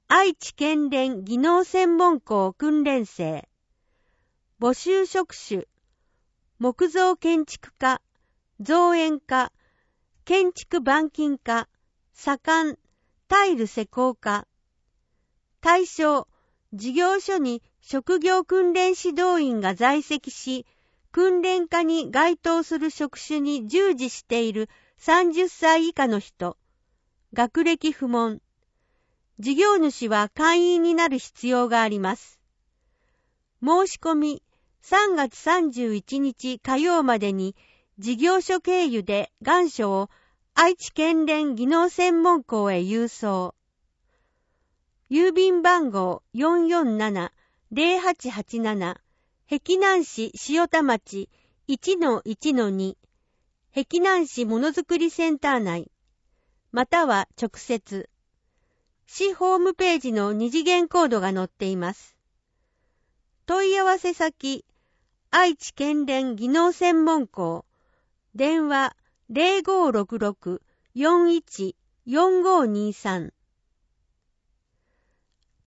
愛知県連技能専門校訓練生。募集職種、木造建築家、造園家、建築板金家、左官、タイル施工家。対象、事業所に職業訓練指導員が在籍し、訓練家に該当する職種に従事している30歳以下の人。学歴不問。事業主は会員になる必要があります。申し込み、3月31日火曜までに事業所経由で願書を愛知県連技能専門校へ郵送。郵便番号 447-0887 碧南市塩田町 1-1-2 碧南市ものづくりセンター内または直接市ホームページの二次元コードが載っています。問い合わせ先愛知県連技能専門校電話 0566-41-4523